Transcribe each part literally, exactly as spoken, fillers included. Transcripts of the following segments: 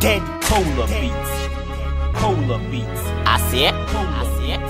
dead. Cola beats. Cola beats. I see it. Cola beats.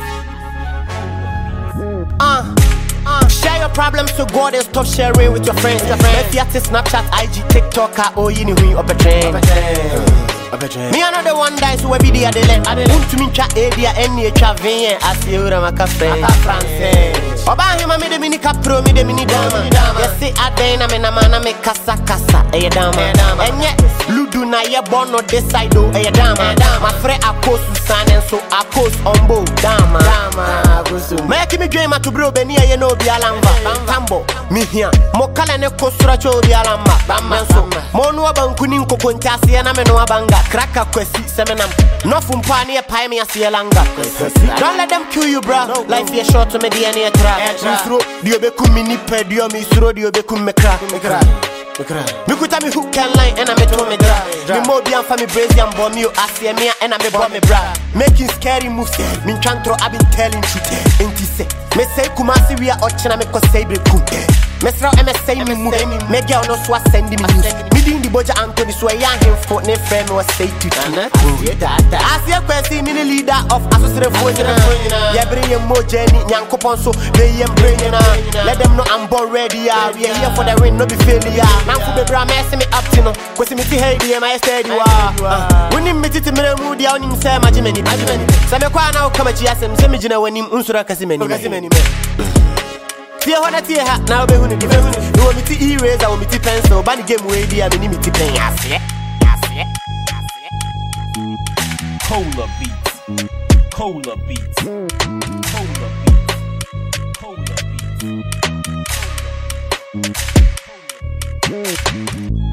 Uh, uh, share your problems to God and stop sharing with your friends. Your friends. If you have to Snapchat, I G, TikTok, or you know who up a train. Me another one dies who every day they let. Want to me chat area any traveling. I see you my cafe. Oba hima me de mini capro me de mini dama. Yes see I dena me na mana me kasa kasa. Eye dama. Enye ludu na ye bono this side do. Eye dama. My friend akos Susan and so akos ombo dama. Make me dream to bro beni ye no bi alamba. Tambo mi hia. Mo kala ne kosura cho bi alamba. Bamba so. Mo no abanku ni nkoko ntase na me no abanga. Kraka kwesi semenam. No fumpa ne pie me ase langa. Don't let them kill you bro. Life is short to me D N A tra. Misro dio beku mini pedio misro dio beku mekra mekra mekra mikuta mi hook and line and I me to me dra me mo bi am fa me brazy am bomb you asie me and I me bomb me bra making scary moves me chantro I been telling you enti say me say kumasi we are ochina me ko say breku mesra e me say me move me girl no so send me news me din di boja Anthony so ya him for ne friend was say to asie kwesi me leader of associate for ya bring your mo journey nyankopon so they am bringing let them know I'm born ready ah we are here for the win no be failure now for be bra mess me up to no kwesi me ti hey dey my steady wa when me titi me mu dia onim say majimeni say me kwa na o kama chi asem say me gina wanim unsura kasi meni kasi meni Tia hona tia ha na obe hunu di be hunu no mi ti eraser o mi ti pencil ba the game we dia me ni mi ti pen ase ase ase Cola beats. Cola beats. Cola beats. Cola beats. Cola beats.